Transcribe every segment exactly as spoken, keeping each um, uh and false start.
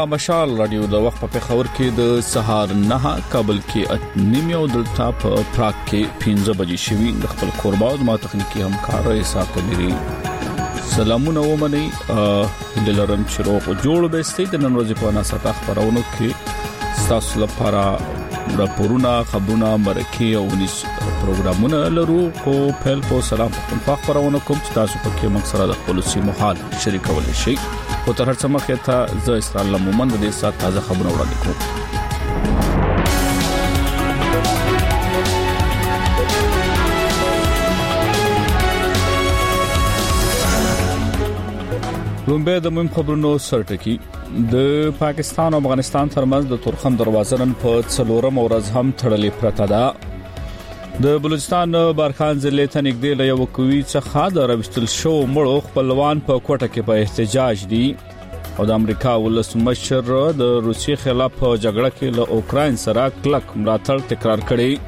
مشال رادیو د وخت په خبر کې د سهار نه کابل کې اتنیم او دلته په پراګ کې پنځه بجې شوي د خپل قرباو ما تخنیکی همکار ایسا کبيري سلامونه ومني دلرم شروع جوړ به ستې د نن ورځې په ناسا خبرونو کې تاسو لپاره راپورونه خبرونه مرکه او ونیس پروګرامونه لرو او په په سلام په خبرونو کوم تاسو په کې مقصد د پالیسي محل شریکول شي او تر څو مخه ته ز اسرائیل مومند د سات تازه خبرونه وړاندې کوم لومبه د مهم خبرونو سرټکی د پاکستان او افغانستان ترمنځ د تورخم دروازه نن په څلورم ورځ هم تړلې پرته ده د بلوچستان بارخان ضلع ته نږدې له یو کوي څخه د راوستل شو مړو خپلوان په کوټه کې په احتجاج دي او د امریکا ولسمشر د روسیې خلاف جګړه کې له اوکرين سره کلک ملاتړ تکرار کړی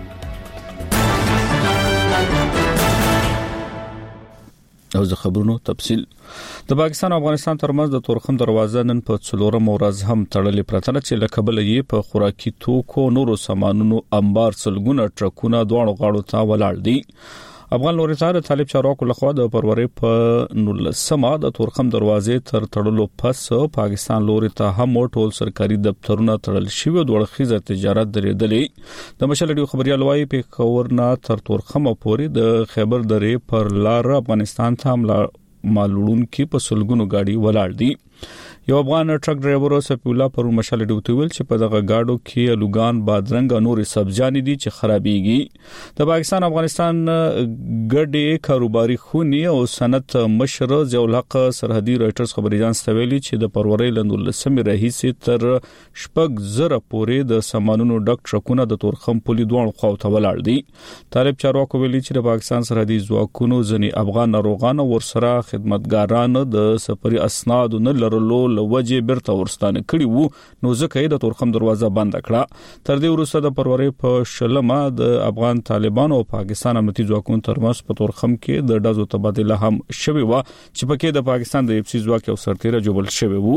او زه خبرونو تفصیل د پاکستان او افغانستان ترمنځ د تورخم دروازه نن په څلورم ورځ هم تړلې پرته چې له کابل یې په خوراکي توکو نورو سامانونو انبار سلګونه ټرکونه دوه غاړو ته ولاړ دي افغان لوريتار طالب چارواکو لخوا د پروري په نولسمه د تورخم دروازې تر تړلو پس پاکستان لوري ته هم ټول سرکاري دفترونه تړل شوی د ورخیزه تجارت درېدلې د مشلډیو خبريال وايي په کورنا تر تورخم پورې د خیبر درې پر لار افغانستان ته مالوړون کې په سلګونو گاډي ولاړ دي یو افغان ټرک ډرایور صفی الله پر مشال ډیوټي ویل چې په دغه گاډو کې لوګان بادرنګ او نور سبزيانې دي چې خرابيږي د پاکستان افغانستان ګډي کاروباري خوني او صنعت مشر ضیاء الحق سرحدي رائټرز خبري اژانس ته ویلي چې د پروري لندلسمي رئیس تر شپږ زره پورې د سامانونو ډک ټرکونه د تورخم پولي دوه خو ته ولاړ دي طالب چارواکو ویلي چې د پاکستان سرحدي ځواکونو ځنی افغان ناروغان او ورسره خدمتګاران د سفري اسناد نه لرلو لوجه برته ورستانه کړي وو نو ځکه د تورخم دروازه بند کړه تر دې وروسته د پروري په شلمه د افغان طالبانو او پاکستان امنیتي ځواکونو ترمنځ په تورخم کې د ډازو تبادله هم شوی و چې پکې د پاکستان د اف سي ځواک او سرتیره جوړل شوی وو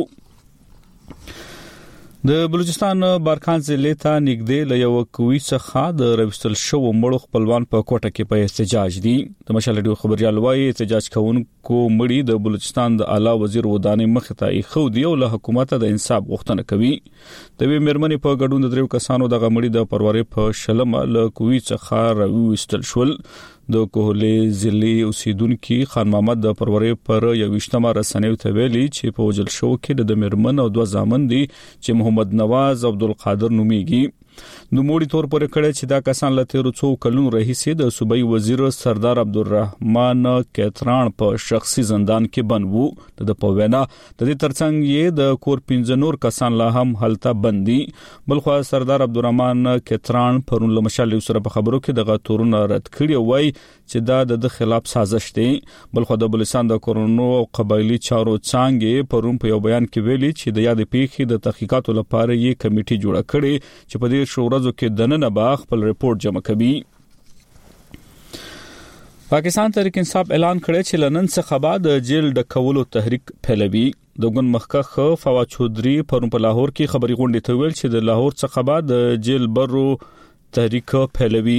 د بلوچستان بارخان ضلع ته نږدې له یو کوي څخه د راوستل شو مړو خپلوان په کوټه کې په احتجاج دي د مشلډیو خبريال وايي احتجاج کوونکو مړي د بلوچستان د اعلی وزیر ودانې مخ ته خو دی او له حکومت د انصاف غوښتنه کوي د وی مرمنې په ګډون د دریو کسانو د غمړي د پروري په شلمه له کوي څخه راوستل شول د کوهلې ضلع اوسیدونکو خان محمد د پروري پر یو وشتمه رسنیو ته ویلي چې په وجل شو کې د مرمن او دوه ځامن دي چې محمد نواز عبدالقادر نوميږي نو موړي تور پر کړه چې دا کسان لته رڅو کلون رئیس د صوبای وزیر سردار عبدالرحمن کتران په شخصي زندان کې بنوو د پوینا د دې ترڅنګ یې د کور پنځه نور کسان لا هم حالت بندي بلخو سردار عبدالرحمن کتران پرون لمشال سره په خبرو کې د غتورونو رد کړی وای چې دا د خلاف سازش دی بلخو د بلوچستان د کورونو او قبایلی چارو څنګه پرون په یو بیان کې ویلي چې د یاد پیښې د تحقیقاتو لپاره یې کمیټي جوړه کړې چې په دې شورزو کې دننه به خپل رپورت جمع کوي پاکستان تحریک انصاف اعلان کړی چې لنن څخه بعد جیل د کولو تحریک پهلوي د ګوند مخکخ فواد چودري پرون په لاهور کې خبري غونډه ته ویل چې د لاهور څخه بعد جیل برو تحریک پهلوي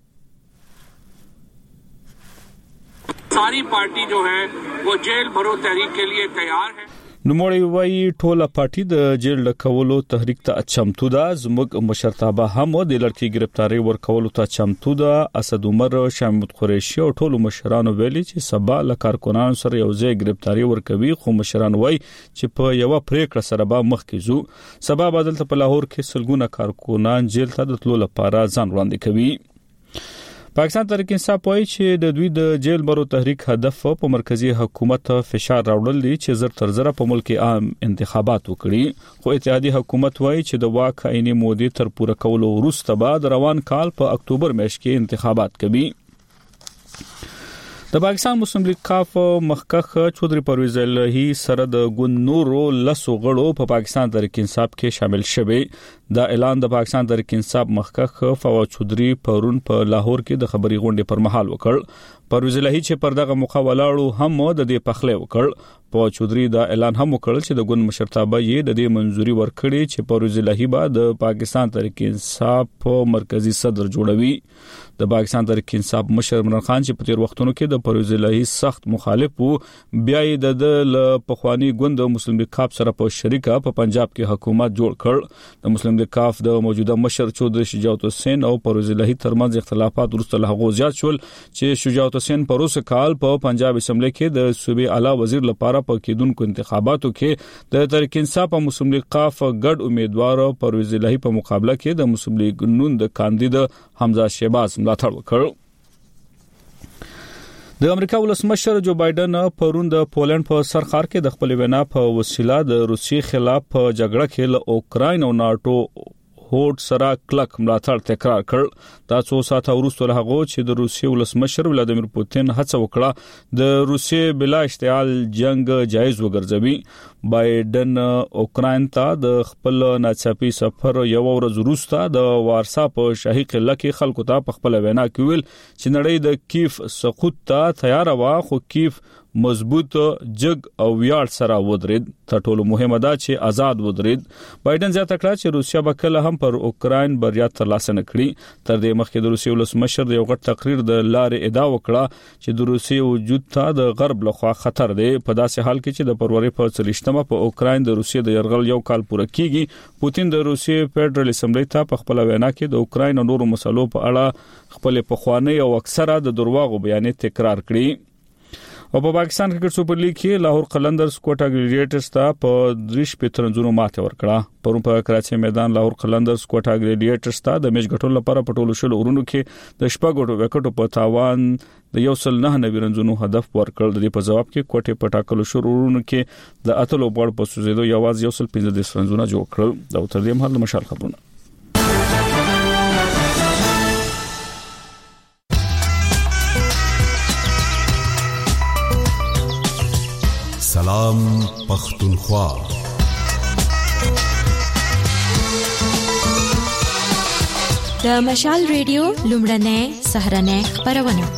सारी पार्टी जो है वो जेल भरो तहरीक के लिए तैयार है نوموړی وایي ټوله پارټي د جیل لکولو تحریک ته چمتو ده زموږ مشرتابه هم د لړکی گرفتاری ورکولو ته چمتو ده اسد عمر شامت قریشي او ټولو مشرانو ویلي چې سبا له کارکونانو سره یو ځای گرفتاری ورکوي خو مشران وایي چې په یو پریکړه سره به مخکې ځو سبا بدلته په لاهور کې سلګونه کارکونان جیل ته د تلو لپاره ځان وړاندې کوي پاکستان تحریک انصاف وایي چې د دوی د جیل برو تحریک هدف په مرکزی حکومت فشار راوړل دي چې زر تر زر په ملک عام انتخابات وکړي خو اتحادیه حکومت وایي چې د واک عیني مودې تر پوره کولو وروسته بعد روان کال په اکتوبر میاشت کې انتخابات کوي د پاکستان مسلم لیگ کاف مخکخ چودري پرویز الهی سره د ګوند نورو لسو غړو په پاکستان تحریک انصاف کې شامل شوه دا اعلان د پاکستان تحریک انصاف مخکښ فواد چودري پرون په لاهور کې د خبري غونډې پر مهال وکړ. پرویز الهی چې پر دغه موخه ولاړو هم د دې پخله وکړ. فواد چودري دا اعلان هم وکړ چې د ګوند مشرتابه یې د دې منځوري ورکړي چې پرویز الهی به د پاکستان تحریک انصاف مرکزی صدر جوړوي. د پاکستان تحریک انصاف مشر عمران خان چې په تیر وختونو کې د پرویز الهی سخت مخالف وو، بیا یې د پخوانی ګوند مسلم لیگ کاف سره په شریکه په پنجاب کې حکومت جوړ کړ. د مسلم لیگ کاف د موجوده مشر چودري شجاعت حسین او پرویز الهی ترمنځ اختلافات وروسته له هغه زیات شول چې شجاعت حسین په روسه کال په پنجاب اسمبلی کې د صوبې اعلی وزیر لپاره په کېدونکو انتخاباتو کې د تحریک انصاف او مسلم لیگ کاف ګډ امیدوار پرویز الهی په مقابله کې د مسلم لیگ نون د کاندید حمزه شهباز ملاتړ وکړ. د امریکا ولسمشر جو بایدن پرون د پولند په سرخار کې د خپل وینا په وسیله د روسیې خلاف په جګړه کې له اوکراین او ناتو هوډ سره کلک ملاتړ تکرار کړ. دا څو ساعته وروسته له هغه چې د روسیې ولسمشر ولادیمیر پوتین هڅه وکړه د روسیې بلا اشتعال جنگ جایز وګرځوي. بایدن اوکراین ته د خپل ناڅاپي سفر یو ورځ وروسته د وارسا په شاهي قلعه کې خلکو ته په خپل وینا کې ویل چې نړۍ د کیف سقوط ته تیار و، خو کیف مضبوط جګ او ویاړ سره ودرید. تر ټولو مهمه ده چې آزاد ودرید. بایدن زیاته کړه چې روسیا به کله هم پر اوکراین بریا ترلاسه نه کړي. تر دې مخکې د روسیې ولسمشر د یو غټ تقریر د لارې ادعا وکړه چې د روسیې وجود ته د غرب لخوا خطر دی. په داسې حال کې چې د فروری په څلوېښتمه په اوکراین د روسیې د یرغل یو کال پوره کیږي، پوتین د روسیې فدرال اسمبلی ته په خپل وینا کې د اوکراین او نورو مسلو په اړه خپل پخوانی او اکثره د دروغو بیانې تکرار کړي. او په پاکستان کرکټ سپر لیګ کې لاهور قلندرز کوټا ګلیډیټرز ته په دریش پترنځونو ماته ورکړه. پرون په کراچي میدان لاهور قلندرز کوټا ګلیډیټرز ته د میچ ګټلو لپاره په ټولو شل اورونو کې د شپږو وکټو په تاوان د یو سل نه نوي رنزونو هدف ورکړل. د دې په جواب کې کوټه په ټاکلو شل اورونو کې د اتلو بړ په سوزیدو یوازې یو سل پنځه دېرش رنزونه جوړ کړل. دا تر دې مهال مشال خبرونه. سلام پختونخوا. د مشال ریډیو لومړنۍ سهرنۍ خبرونه.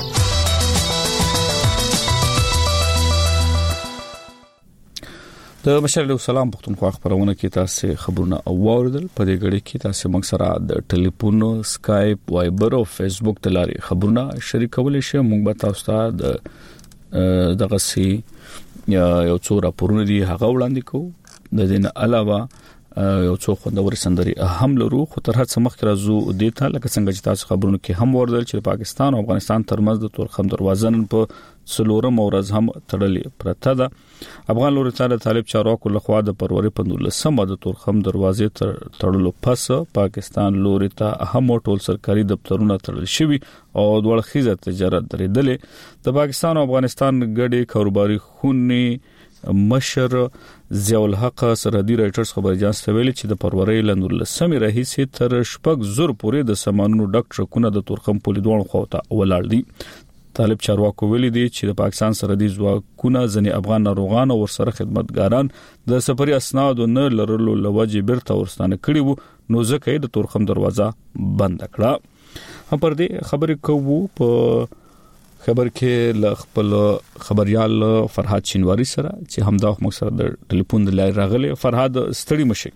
د مشال سلام پختونخوا خبرونه کې تاسو خبرونه اوریدل. په دې غړي کې تاسو موږ سره د ټلیفون، سکایپ، وایبر او فیسبوک د لارې خبرونه شریکول شي. موږ به تاسو ته د دغه سي یا یو څو راپورونه دي هغه وړاندې کوو. د دې نه علاوه یو څو خوندور سندري هم لرو. خو تر هڅه مخکې راځو د ته لکه څنګه چې تاسو خبرونه کې هم وردل چې پاکستان او افغانستان ترمنځ د تورخم دروازه نن په څلورم ورځ هم تړلې پرته ده. افغان لوري ته د طالب چارواکو لخوا د فروری په نولسمه د تورخم دروازې تړلو پس پاکستان لوري ته هم ټول سرکاري دفترونه تړل شوي او دوه خيزه تجارت درېدلې. د پاکستان او افغانستان ګډي کاروباري خوني مشر ضیاء الحق سرحدي رائټرز خبر اجازه ویلي چې د فروری لنولسمه راهیسې تر شپږ زر پورې د سامانونو ډک ټرکونه د تورخم په لیدون خوته ولاړ دي. طالب چارواکو ویلي دي چې د پاکستان سرحدي ځواکونه ځنې افغان ناروغان او ورسره خدمتګاران د سفري اسناد نه لرلو لوجه بیرته ورستانه کړي وو، نو ځکه د تورخم دروازه بند کړه. هم پر دې خبرې کوو. په خبر کې ل خپل خبريال فرهاد شینواری سره چې همدا موږ سره د ټلیفون د لارې راغلی. فرهاد ستړي مشي.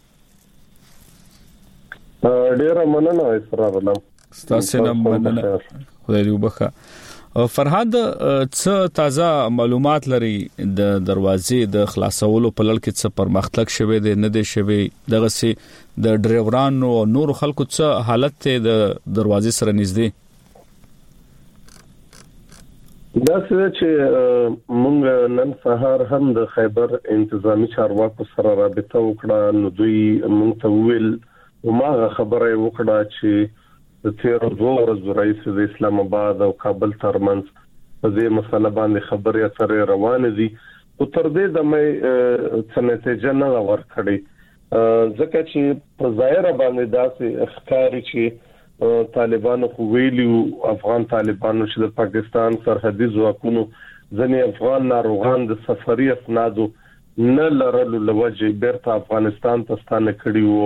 ډیر مننه اسرار ستاسو نه مننه. خدای دې وبخښه. فرهاد څه تازه معلومات لري د دروازې د خلاصولو په لړ کې څه پرمختګ شوه دی نه دی شوه؟ دغه سي د ډرایورانو او نور خلکو څه حالت ته د دروازې سره نږدې؟ دا څه چې موږ نن سهار هم د خیبر انتظامی چارواکو سره رابطه وکړه، نو دوی موږ ته ویل وماغه خبره وکړه چې د تیر دوه ورځې رئیس د اسلام آباد او کابل ترمنځ په دې مسله باندې خبرې اترې روانې دي. او تر دې د مې څه نتیجه نه ورکړي، ځکه چې په ظاهر باندې داسې ښکاري چې طالبانو خو ویلي افغان طالبانو چې د پاکستان سرحدي ځواکونو ځنې افغان ناروغان د سفري اسنادو نه لرلو لوجه بیرته افغانستان ته ستانه کړي وو،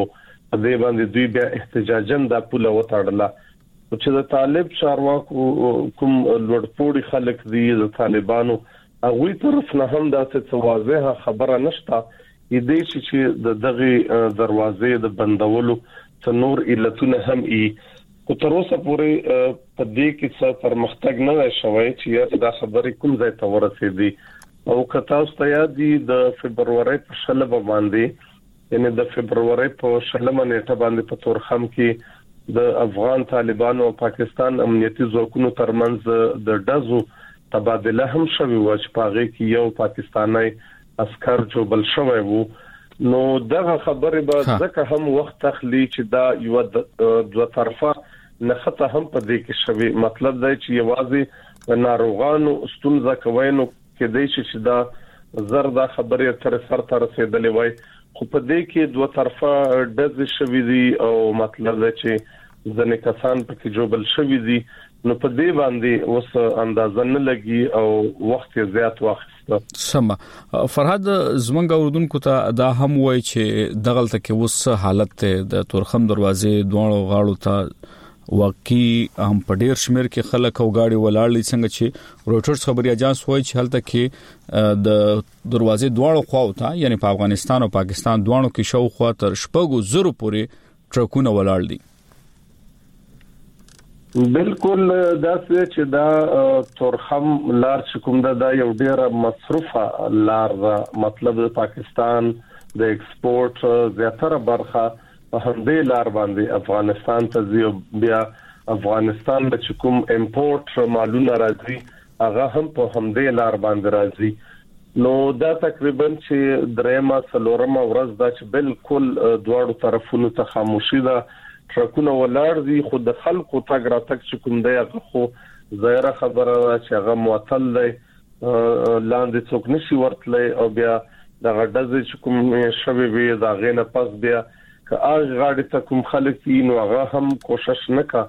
په دې باندې دوی بیا احتجاجن د پوله وتاړله چې د طالب چارواکو کوم لوړپوړي خلک دي د طالبانو هغه طرف نه هم دا څه واضحه خبره نشته دې چې د دغه دروازې د بندولو څنور علتونه هم ای او تر اوسه پورې په دې کې څه پرمختګ نه شوی چې دا خبرې کوم ځای ته ورسېدي او کته واستیا د فبرवरी په شلمه باندې یعنی د فبرवरी په شلمه نیټه باندې په تورخم کې د افغان طالبانو او پاکستان امنیتي ځواکونو ترمنځ د ډزو تبادله هم شوی و چې په هغه کې یو پاکستانی عسكر جو بل شوی وو نو دغه خبره به ځکه هم وخت تخلي چې دا یو د دوه طرفه نخته هم په دې کې شوی مطلب دی چې یوازې ناروغانو ستونزه کوي نو کې دی چې دا زردا خبره تر سر تر رسیدلې وای خو په دې کې دوه طرفه د شوی دی او مطلب دی چې ځنې کسان پکې جوړل شوی دي نو په دې باندې اوس اندازه نه لګي او وخت زیات واخیسته سم فرهاد زمنګ اوردونکو ته دا هم وای چې دغلت کې اوس حالت د تورخم دروازې دوه غاړو ته واقعي هم په ډیر شمیر کې خلک او گاډي ولاړ څنګه چې روټرز خبري اجانس وایي چې هلته کې د دروازې دواړو خواو ته یعنی په افغانستان او پاکستان دواړو کې شاو خوا تر شپږو زرو پورې ټرکونه ولاړ دي بالکل دا چې دا تورخم لار چې کوم دا یو ډیره مصرفه لار مطلب د پاکستان د ایکسپورت زیاتره برخه په همدې لار باندې افغانستان ته ځي بیا افغانستان د کوم امپورت مالونه راځي هغه هم په همدې لار باندې راځي نو دا تقریبا چې درېما څلورمه ورځ دا چې بالکل دواړو طرفونو ته خاموشي ده ټرکونه ولاړ دي خو د خلکو تګ راتګ چې کوم دی هغه خو ظاهره خبره ده چې هغه معطل دی لاندې څوک نشي ورتلای او بیا د غډز چې کوم شوي وي دا غینه پس بیا که هغه غاډي ته کوم خلک دي نو هغه هم کوشش نکا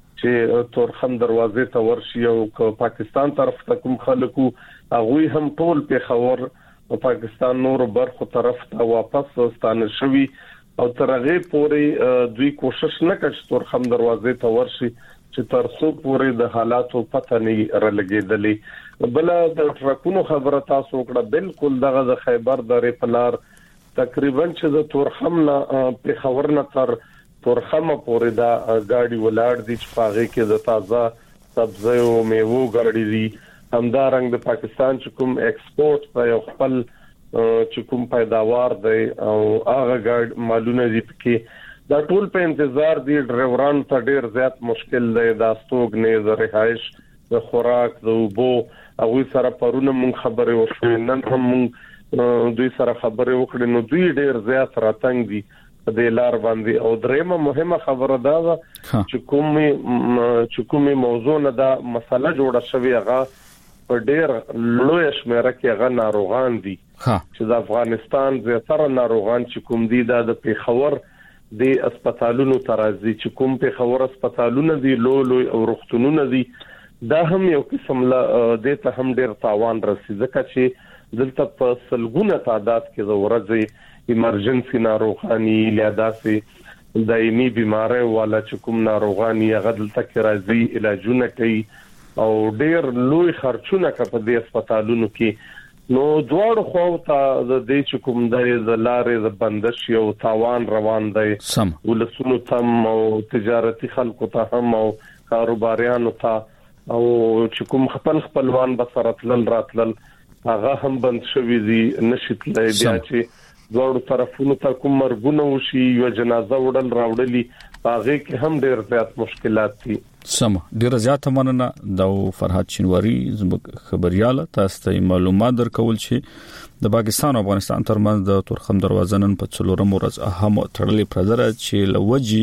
چې تورخم دروازې ته ورشي او پاکستان طرف ته کوم خلکو هغه هم ټول په خبر او پاکستان نور برخو طرف ته واپس ستانه شوي او ترغه پوری دوی کوشش نکړ چې تورخم دروازې ته ورشي چې تر څو پوری د حالاتو پته نه رلګېدلې بل د ټرکونو خبره تاسو وکړه بالکل دغه د خیبر درې پلار تقریبا چې د تورخم نه په خبر نه تر تورخم پورې دا گاډي ولاړ دي چې پاغه کې د تازه سبزی او میوه گاډي دي همدارنګ د پاکستان چې کوم ایکسپورت په یو خپل چې کوم پیداوار دی او هغه گاډ مالونه دي کې دا ټول په انتظار دي ډرایوران ته ډیر زیات مشکل دی دا ستوګنې د رهایش د خوراک د وبو او سره پرونه مون خبره وشو نن هم مون دوی سره خبرې وکړې نو دوی ډېر زیات راتنګ دي په دې لار باندې او درېمه مهمه خبره دا ده چې کومې چې کومې موضوع نه دا مسله جوړه شوې هغه په ډېر لوی شمېره کې هغه ناروغان دي چې د افغانستان زیاتره ناروغان چې کوم دي دا د پیښور د هسپتالونو ترازی چې کوم پیښور هسپتالونه دي لوی لوی او روغتونونه دي دا هم یو قسم لا د ته هم ډېر تاوان رسیدي ځکه چې دلته په سلګونه تعداد کې د ورځې ایمرجنسي ناروغاني لیاداسي دایمي بيمارۍ والا چې کوم ناروغاني هغه دلته کې راځي علاجونه کوي او ډېر لوی خرچونه کوي په دې هسپتالونو کې نو دواړو خو ته د دې چې کوم د لارې د بندش یو تاوان روان دی ولسونو تم او تجارتي خلکو ته هم او کاروباریانو ته او چې کوم خپل خپلوان بسرتل راتلل هغه هم بند شوی دي نشیتلای بیا چې دوړو طرفونو ته کوم مرګونه وشي یو جنازه وړل راوړلی هغه کې هم ډېر زیات مشکلات دي سم ډېر زیات مننه د فرهاد شینواری زموږ خبرياله تاسو ته معلومات درکول چې د پاکستان او افغانستان ترمنځ د تورخم دروازه نن په څلورم ورځ اهم تړلې پرځره چې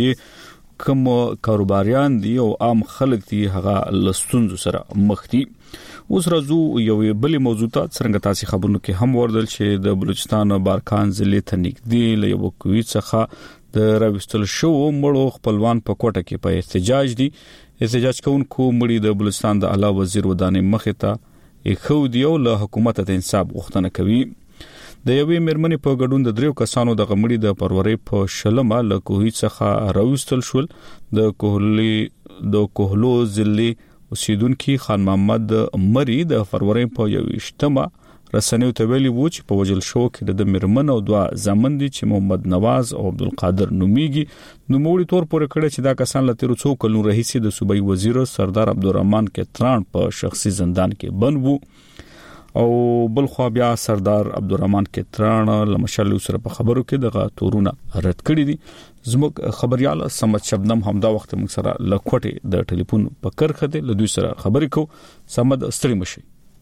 لوجي کوم کاروباریان دي او عام خلک دي هغه لستونزو سره مخ دي اوس راځو یو بلې موضوع ته څنګه تاسو خبرونه کې هم وردل چې د بلوچستان بارکان ضلع ته نږدې له یو کوي څخه د راوستل شو مړو خپلوان په کوټه کې په احتجاج دي احتجاج کوونکو مړي د بلوچستان د اعلی وزیر ودانې مخې ته یو خو دیو له حکومت ته انصاف غوښتنه کوي د یوې میرمنې په ګډون د دریو کسانو د غمړي د پرورې په شلمه له کوهي څخه راوستل شول. د کوهلي د کوهلو ضلع اوسیدونکو خان محمد مری د فروری په یوشتمه رسنیو ته ویلي وو چې په وجل شو کې د میرمن او دوا زامن دي چې محمد نواز او عبدالقادر نومیږي. نو موړي تور پورې کړه چې دا کسان له تیر څو کلونو راهیسې د صوبایي وزیر سردار عبدالرحمن کتران په شخصي زندان کې بند وو. او بل خو بیا سردار عبدالرحمن کتران لمشل سره په خبرو کې دغه تورونه رد کړی دي. زموږ خبريال سمت شبنم همدا وخت موږ سره لکوټه د ټلیفون په کرخه ده له دوی سره خبرې کو. سمد ستړي مشي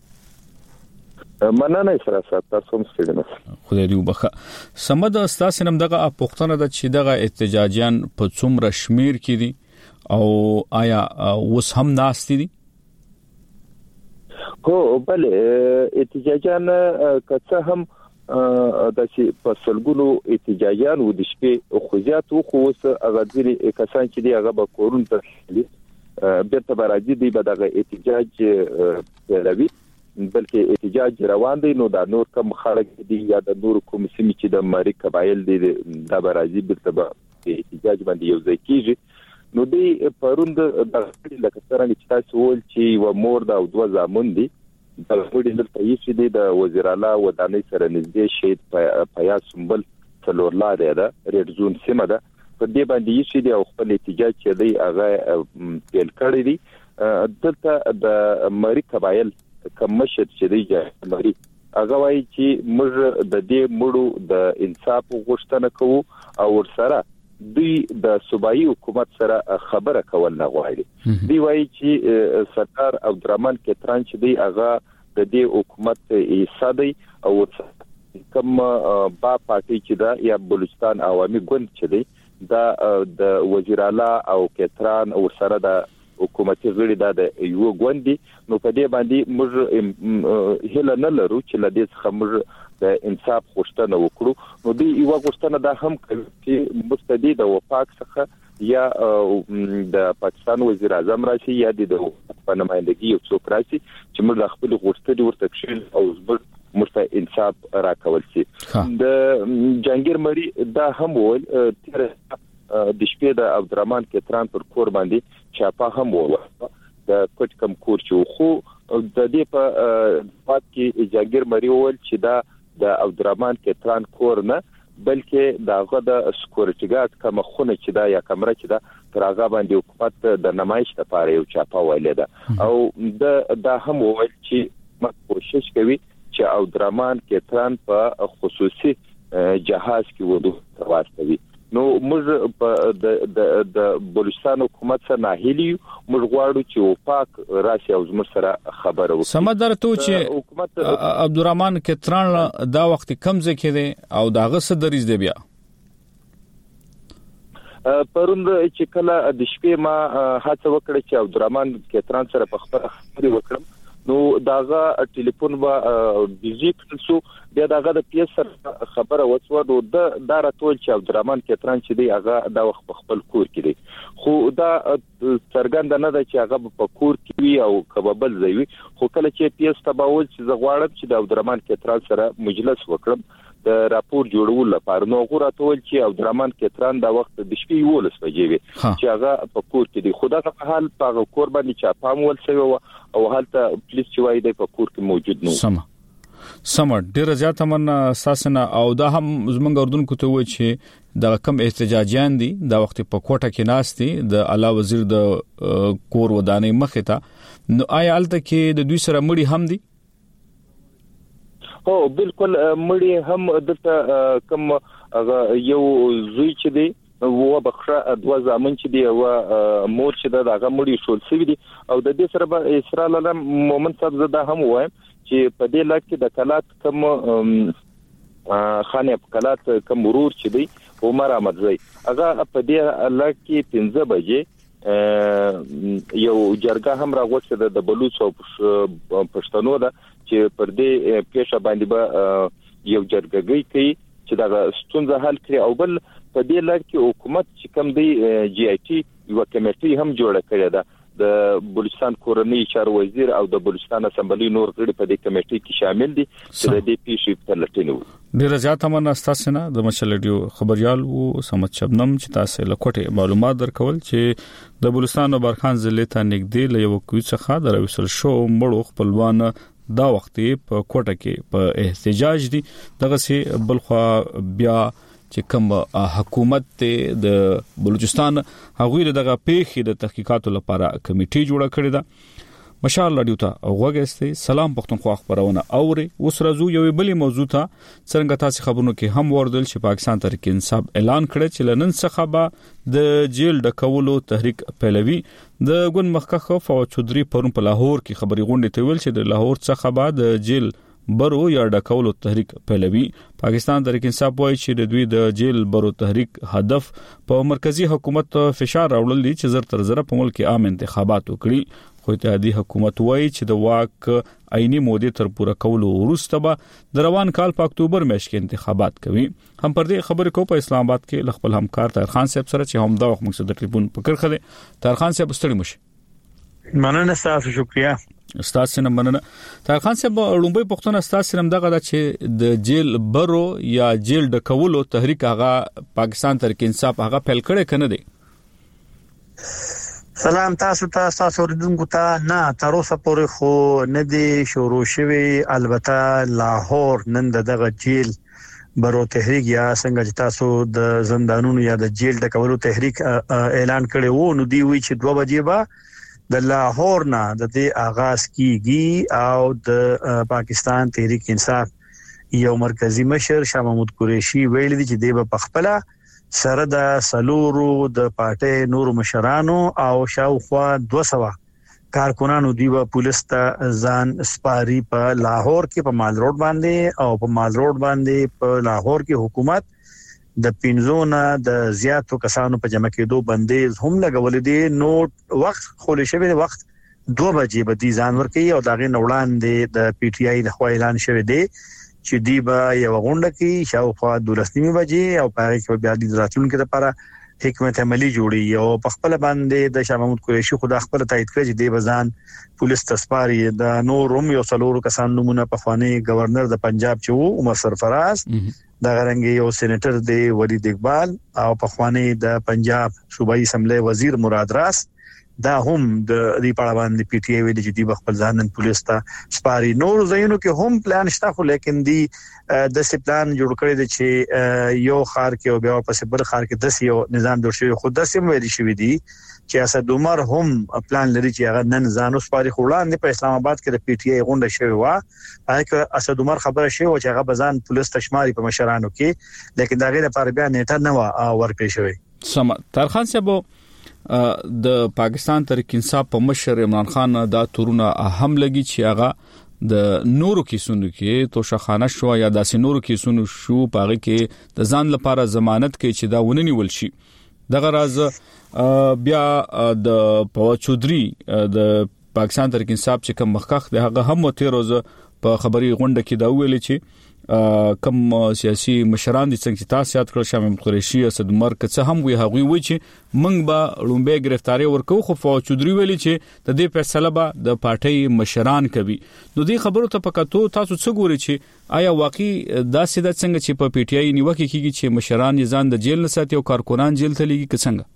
مننه سره تاسو هم ستړي مشي. خدای دې وبخښه. سمد استاد سينم دغه پښتنه د چې دغه احتجاجيان په څومره شمیر کې دي او آیا اوس هم ناشتي دي؟ خو بل احتجاجان کڅه هم د چې په سلګونو احتجاجان و د شپې خوځات او خو اوس هغه ځری کسان چې دی هغه به کورون ته بیرته راځي دی به دغه احتجاج لوي بلکې احتجاج روان دی. نو دا نور کوم خلک دي یا د نور کوم سیمې چې د مری قبایل دي د برازي بیرته به احتجاج باندې یو ځای کیږي. نو دی پروند د لکه څنګه چې تاسو ول چې و مور دا او دوه زامن دي د وړي دلته یې چې د وزیر اعلی ودانۍ سره نږدې شهید پیا سمبل څلورلارې ده ریډ زون سیمه ده په دې باندې یې چې د خپل احتجاج چې دی هغه پیل کړی دی. دلته د مری قبایل کوم مشر چې دی مری هغه وایي چې موږ د دې مړو د انصاف غوښتنه کوو او ورسره دوی د صوبایي حکومت سره خبره کول نه غواړي. دی وایي چې سردار عبدالرحمن کتران چې دی هغه د دې حکومت حصہ دی او کوم با پارټي چې دا یا بلوچستان عوامي ګوند چې دی دا د وزیر اعلی او کتران او سره د حکومتي غړي د یو ګوندي. نو په دې باندې موږ هله نه لرو چې لدې څخه موږ د انصاف غوښتنه وکړو. نو دی یو غوښتنه دا هم کوي چې مستدی د وفاق څخه یا د پاکستان وزیر اعظم راشي یا د په نمائندګي یو څوک راشي چې موږ خپل غوښتنې ورته کښل او زبر مرته انصاف راکول شي. د جنگیر مری دا هم ول تر د شپې د عبدالرحمن کتران پر کور باندې چاپا هم ووه د کټ کم کور چې خو د دې په پات کې جنگیر مری ول چې دا د عبدالرحمن کتران کور نه بلکې داغه د سکیورټی ګارد کوم خونه چې دا یا کمره چې دا تر هغه باندې حکومت د نمایش لپاره یو چاپا ویلې ده او د دا هم وویل چې موږ کوشش کوي چې عبدالرحمن کتران په خصوصي جهاز کې ودو واستوي. نو موږ په د د بلوچستان حکومت سره ناهیلی موږ غواړو چې وفاق راشي او زموږ سره خبره وکړي. سمدار ته چې عبدالرحمن کتران دا وخت کم ځکه دی او داغه څه دریز دی بیا پروند چې کله د شپې ما هڅه وکړه چې عبدالرحمن کتران سره په خبره خبرې وکړم. نو داغه ټلیفون با بیزی کړسو بیا داغه د پی اس خبره وڅو نو د دا راتول چې عبدالرحمن کتران چې دی هغه دا وخت خپل کور کې دی خو دا څرګند نه ده چې هغه په کور کې وي او کبابل زوي. خو کله چې پی اس تباول چې زغواړم چې د عبدالرحمن کتران سره مجلس وکړم د راپور جوړول لپاره نو غوړه تول چې عبدالرحمن کتران دا وخت د شپې ولس بجې وي چې هغه په کور کې دی. خدا په حال په کور باندې چاپام ول شوی او هلته پولیس چې وای دی په کور کې موجود نو. سم سم ډیر زیات من اساسنه او دا هم زمونږ اردن کو ته و چې د کم احتجاجيان دي دا وخت په کوټه کې ناشتي د اعلی وزیر د کور ودانې مخه ته نو آیا الته کې د دوی سره مړي هم دي؟ هو بالکل مړي هم دلته کم یو زوی چې دی و بخره دوا زامن چې دی او مور چې دا هغه مړي شول سوي دي او د دې سره به اسرائیل له مومن صاحب زده هم وایم چې په دې لکه کې د کلات کم خانه په کلات کم مرور چې دی عمر احمد زئی هغه په دې لکه کې پنځه بجې یو جرګه هم راغوښته د بلوچ او پښتنو ده چې پر دې پیښه باندې به یو جرګه کوي چې دا ستونزه حل کړي او بل په دې لړ کې حکومت چې کوم دی جی آی ټي یو کمیټي هم جوړه کړې ده د بلوچستان کورنۍ چارو وزیر او د بلوچستان اسمبلی نور غړي په دې کمیټې کې شامل دي چې د دې پیښې په لټینو ډیر زیات مننه تاسو نه د مشال ریډیو خبريال وو سمت شبنم چې تاسو له کوټه معلومات درکول چې د بلوچستان برخان ضلع ته نږدې له یو کوڅه څخه د روسل شو مړو خپلوان دا وخت په کوټه کې په احتجاج دي دغه سي بلخوا بیا چې کوم حکومت ته د بلوچستان هغوی دغه پیښې د تحقیقاتو لپاره کمیټه جوړه کړې ده مشال رادیو ته وګورئ سلام پښتونخوا خبرونه اوري اوس راځو یو بلی موضوع ته څنګه تاسو خبرونه کې هم وردل چې پاکستان تحریک انصاف اعلان کړ چې لنن څخه به د جیل ډکولو تحریک پیلوي د ګون مخکخ فواد چودري پرون په لاهور کې خبري غونډه ته ویل چې د لاهور څخه به د جیل برو یا ډکولو تحریک پیلوي پاکستان تحریک انصاف وایي چې د دوی د جیل برو تحریک هدف په مرکزی حکومت فشار راوړل دي چې زر تر زر په ملک کې عام انتخابات وکړي خو اتحادیه حکومت وایي چې د واک عیني مودې تر پوره کولو وروسته به د روان کال په اکتوبر میاشت کې انتخابات کوي هم پر دې خبرې کو په اسلام آباد کې خپل همکار طاهر خان صاحب سره چې هم دا وخت مقصد ټلیفون پکړ خله طاهر خان صاحب ستړي مشه مننه تاسو شکریا استاد سره مننه طاهر خان صاحب لومبي پښتون استاد سره دغه چې د جیل برو یا جیل ډکولو تحریک هغه پاکستان تحریک انصاف هغه پیل کړي کنه دی سلام تاسو ته تاسو ورډونکو ته نه تر اوسه پورې خو نه دی شروع شوی البته لاهور نن دغه جیل برو تحریک یا څنګه چې تاسو د زندانونو یا د جیل ډکولو تحریک اعلان کړي وو نو دی وی چې دوه بجې به د لاهور نه د دې آغاز کیږي او د پاکستان تحریک انصاف یو مرکزی مشر شاه محمود قریشی ویل دي چې دی په خپل سره د سلورو د پارټي نور مشرانو او شاوخوا دوه سوه کارکونانو دی په پولیس ته ځان سپاری په لاهور کې په مال روډ باندې او په مال روډ باندې په لاهور کې حکومت د پینځونه د زیاتو کسانو په جمع کېدو باندې هم لګول دي نو وخت خولې شوی وخت دوه بجې به دي ځان ورکي او داغه نوړان دي د پی ټی آی د خو اعلان شوی دی چې دی به یو غونډه کې شاوخوا دولسنیمه بجې او په هغه کې بیا د راتلونکو لپاره حکمت عملی جوړي او په خپل باندې د شاه محمود قریشی خو د خپل تایید کړی چې دی بزان پولیس تسپاری د نورم یو څلورو کسان نمونه په خواني گورنر د پنجاب چې وو عمر سرفراز د غرنګي یو سېنیټر دی ولید اقبال او په خواني د پنجاب صوبایي اسمبلی وزیر مراد راس دا هم د دې پړه باندې پی ټی آی ویل چې دی خپل ځانن پولیس ته سپاری نور زینو کې هم پلان شته خو لیکن دی د سی پلان جوړ کړی دی چې یو خار کې او بیا په بل خار کې د یو نظام جوړ شوی خو د سیم ویل شوی دی چې اسد عمر هم پلان لري چې هغه نن ځانو سپاری خوړاندې په اسلام آباد کې د پی ټی آی غونډه شوی و هغه اسد عمر خبره شوی چې هغه بزان پولیس تشماري په مشرانو کې لیکن دا غیر لپاره بیا نیټه نه و ورکړی شوی سم طاهر خان صاحب د پاکستان تحریک انصاف په مشر عمران خان دا تورونه اهم لګي چې هغه د نورو کیسونو کې توشخانه شو یا داسې نورو کیسونو شو پاره کې د ځان لپاره ضمانت کوي چې دا وننیول شي دغه راز بیا د فواد چودري د پاکستان تحریک انصاف چې کوم مخکخ د هغه هم تیر روز په خبري غونډه کې دا ویل چې کم سیاسي مشران دي څنګه چې تاسو یاد کړل شاه محمود قریشی اسد عمر کڅه هم وی هغوی و چې منګ به لومبه گرفتاری ورکو خو فواد چودري ویلي چې د دې فیصله به د پارټي مشران کوي نو دې خبرو ته پکاتو تاسو څه ګوري چې آیا واقعي دا سیده څنګه چې په پی ټی آی نیوکه کیږي چې مشران ځان د جیل نه ساتي او کارکونان جیل ته لګي څنګه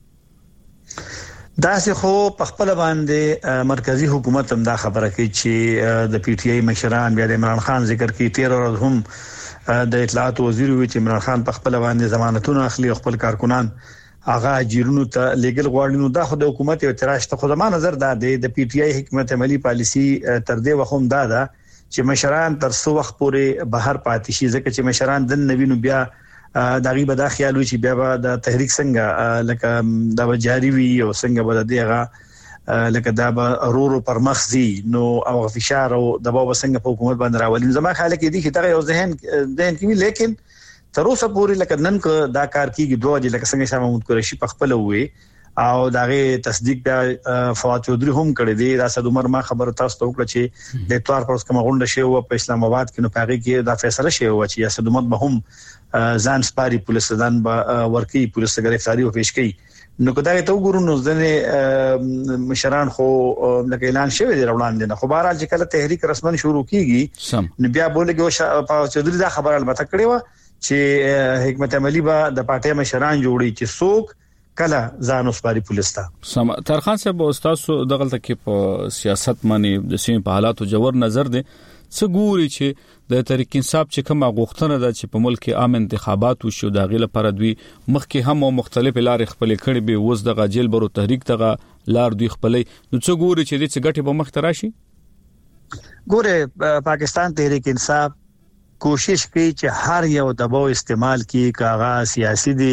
دا سه خو په خپل باندې مرکزی حکومت هم دا خبره کوي چې د پی ټی آی مشران بیا د عمران خان ذکر کوي تیر ورځ هم د اطلاعات وزیر وی چې عمران خان په خپل باندې ضمانتونه اخلي خپل کارکونان هغه جیرونو ته لیګل غواړي نو دا خو د حکومت یو اعتراض ته خو زموږ نظر دا دی د پی ټی آی حکمت عملی پالیسی تر دې وخت دا ده چې مشران تر څو وخت پورې بهر پاتې شي ځکه چې مشران د نوینو بیا دا غي به دا خیال وي چې بیا به د تحریک څنګه لکه دا جاری وي او څنګه به دغه لکه دا به رورو پر مخزي نو او فشار او دباو څنګه په حکومت باندې راولي زما خیال کې دي چې دا یو ذهن ذهن کې لیکن تر اوسه پورې لکه نن کو دا کار کیږي دوه دي لکه څنګه شاه محمود قریشی په خپل وي او داغه تصدیق بیا فواد چودري هم کړی دی دا اسد عمر ما خبر تاسو ته وکړه چې د اتوار پر کوم غونډه شی و په اسلام آباد کې نو پاره کې دا فیصله شی و چې اسد عمر به هم ځان سپاری پولیس ځان به ورکی پولیس ته گرفتاری او پیش کړي نو کدا ته وګورو نو ځنه مشران خو لکه اعلان شوی دی وړاندې نه خو بهرحال چې کله تحریک رسمن شروع کیږي نو بیا بوله کې په چودري دا خبره البته کړې و چې حکمت عملی به د پارټي مشران جوړي چې څوک کله ځان وسپاري پولیس ته. سم ترخان صاحب استاد دغه تکي په سیاست باندې د سیمې په حالاتو جوړ نظر دي څه ګوري چې د تحریک انصاف چې کومه غوښتنه ده چې په ملک کې عام انتخابات وشي د غیله پر دوی مخکې هم مختلف لارې خپل کړي به وز د غجل برو تحریک دغه لار دوی خپلې نو څه ګوري چې د څه ګټي په مخ تراشي. ګوره پاکستان تحریک انصاف کوشش کوي چې هر یو دباو استعمال کی کاغه سیاسي دي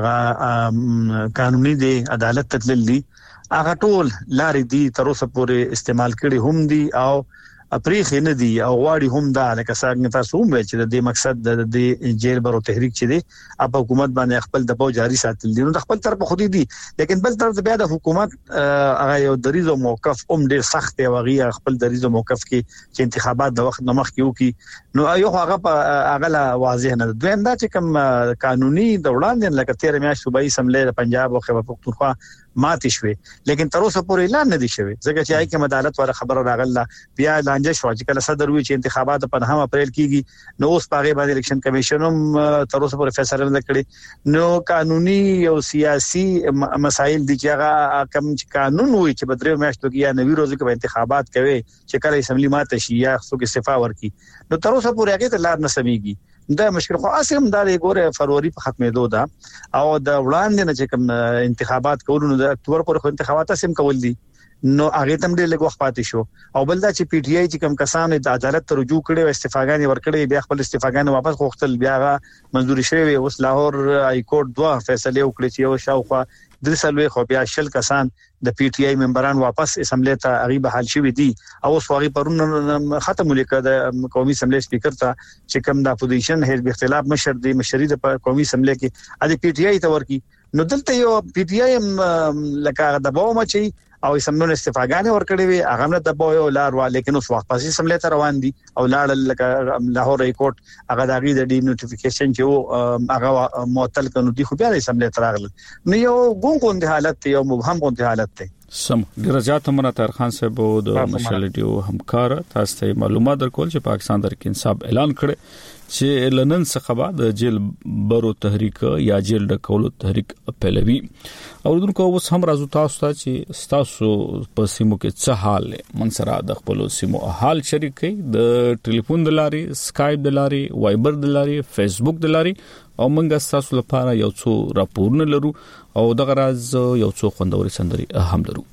کاغه قانوني دي عدالت تدلیل دي هغه ټول لارې دي تر اوسه پورې استعمال کړي هم دي او اپریخ نه دي او غواړي هم دا لکه څنګه تاسو هم چې د دې مقصد د جیل برو تحریک چې دي اپ حکومت باندې خپل دباو جاری ساتل دي نو خپل طرف خودي دي لیکن بل طرف بیا د حکومت هغه یو دریزو موقف هم ډیر سخت دی وغي خپل دریزو موقف کې چې انتخابات د وخت نمخ کیو کی نو یو هغه هغه لا واضح نه دویم دا چې کوم قانوني د وړاندې لکه تیر میاشت صوبایي اسمبلی د پنجاب او خیبر پختونخوا ماتې شوې لیکن تر اوسه پورې اعلان نه دي شوی ځکه چې حکومت عدالت ور خبره راغله بیا لانجه شو چې کله صدر وی چې انتخابات په نهم اپریل کېږي نو اوس پاره باندې الیکشن کمیشن هم تر اوسه پورې فیصله نه کړی نو قانوني او سیاسي مسایل دي چې هغه کوم قانون وي چې بدرې میاشتو کې یا نوي روزو کې انتخابات کوي چې کله اسمبلی ماته شي یا څوک استعفا ورکړي نو تر اوسه پورې هغه ته لار نه سميږي دا مشکل خو اسیم دا د ګوره فروری په ختمېدو دا او د وړاندې نه چې کوم انتخابات کول نو د اکتوبر پر انتخابات اسیم کول دي نو هغه تم ډېر لږ وخت پاتې شو او بل دا چې پی ټ آی چې کوم کسان د عدالت ته رجوع کړي او استعفاګانې ورکړي بیا خپل استعفاګانې واپس غوښتل بیا منزوري شوی اوس لاهور های کورټ دوه فیصله وکړي چې یو شاوخوا درسلوي خو بیا شل کسان د پی ټ آی ممبران واپس اسمبلی ته غیب حل شوی دي او سوغي پرون ختم لیکه د قومي اسمبلی سپیکر ته چې کوم د اپوزیشن حزب اختلاف مشر دی مشري د قومي اسمبلی کې د پی ټ آی ته ورکی نو دلته یو پی ټ آی لکه د باو مچي او سمون استفاګانې ورکړې وي هغه نه د بویو لار وا لیکن اوس وخت پاسې سملې ته روان دي او لاړ لکه لاهور های کورټ هغه دغه د ډي نوټیفیکیشن چې هغه معطل کړي دي خو بیا سملې ته راغله نو یو ګونګون د حالت یو مبهم غون د حالت ته سم ډیر زیات منه ترخان صاحب د مشالډیو همکار تاسو ته معلومات درکول چې پاکستان د انصاف اعلان کړي چې لنن څخه بعد جیل برو تحریک یا جیل د کولو تحریک پهلوي او دونکو اوس هم راځو تاسو ته چې تاسو په سیمو کې څه حال من سره د خپل سیمو حال شریک کړئ د ټلیفون د لارې سکایپ د لارې وایبر د لارې فیسبوک د لارې او موږ تاسو لپاره یو څو راپورونه لرو او دغه راز یو څو خوندوري سندري هم لرو.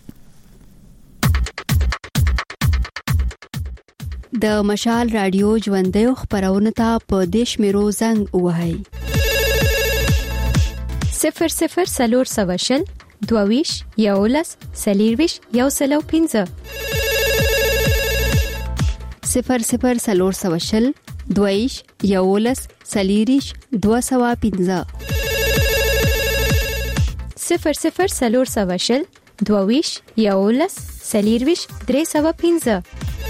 د مشال رادیو ژوندې خبرونه ته په دیش میرو زنګ وهاي صفر صفر سلور سواشل دوویش یولس سلیرویش یو سلو پینزه صفر صفر سلور سواشل دوویش یولس سلیریش دو سوا پینزه صفر صفر سلور سواشل دوویش یولس سلیرویش درې سوا پینزه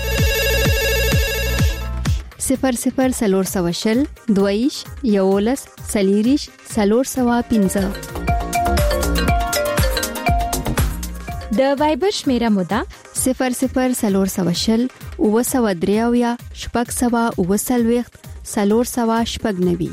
صفر صفر سلور سواشل دویش یولس سلیریش سلور سوا پینزه د وایبر شمیره مودا صفر صفر سلور سواشل او سوا دریاویا شپږ سوا او سلويخت سلور سوا شپږ نوي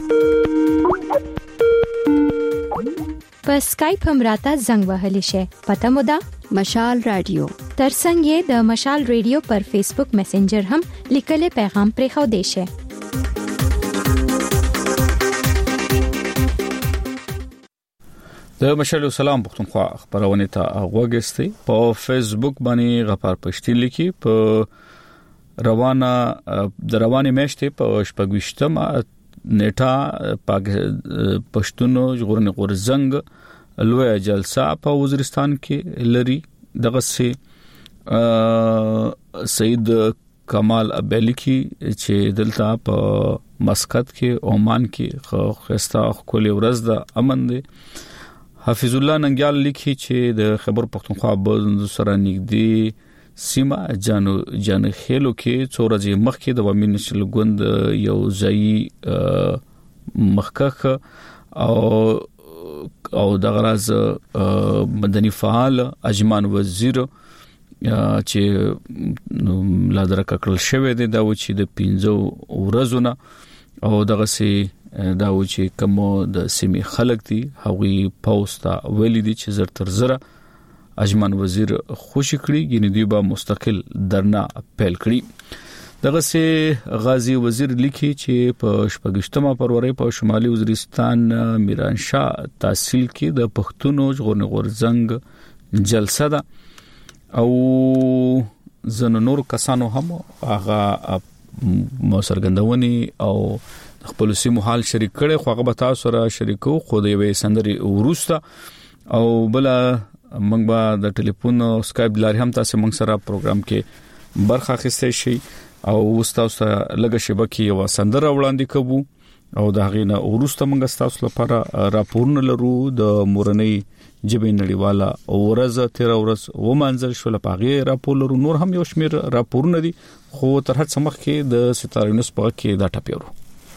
په سکایپ هم راته زنګ وهلی شي پته مودا مشال رادیو ترڅنګ یې د مشال رادیو پر فیسبوک میسنجر هم لیکل پیغام پرې خو دی شي. د مشال سلام پختونخوا خبرونه ته غوږستي په فیسبوک باندې غفار پښتين لیکي په روانه د رواني میشته په شپږشتمه نیټه پاک پښتونو ژغورنې غورزنګ لوی جلسه په وزیرستان کې لري دغه سي سید کمال ابلیکی چې دلته په مسقط کې عمان کې خستا خولي ورځ د امن دی. حفیظ الله ننګیال لیکي چې د خبر پختونخوا بند سره نږدې سیمه جانو جان خېلو کې څورځي مخکې د ومن نشل ګوند یو ځای مخکخ او او د غراز مدني فعال اجمان وزیر چې لا درک کړل شوې ده دا و چې د پنځو ورځونه او دغه سي دا و چې کوم د سیمې خلک دي هغوی پوسټا ویلي دي چې زر تر زره اجمان وزیر خوشی کړی ګینې دی با مستقل درنا اپیل کړی دغه سي غازی وزیر لیکي چې په شپږشتمه فروری په شمالي وزیرستان میرانشاه تحصیل کې د پښتونو ژغورنې غورځنګ جلسه ده او زنو نور کسانو هم هغه موسرګندونی او خپل سیمو حال شریک کړي خو هغه به تاسو سره شریکو خو د وې سندري ورسته او بل موږ به د ټلیفون او اسکایپ لاري هم تاسو موږ سره پروګرام کې برخه اخیستئ شي او تاسو لږه شبکې او سندره وړاندې کوو او دا غینه ورسته موږ تاسو لپاره راپورونه لرو د مورنۍ جبې نړیواله ورځ تیر ورځ و منځل شو لپاره راپور لرو نور هم یو شمیر راپورونه دي خو تر هڅه مخ کې د ستاره نیوز په کې دا ټاپیرو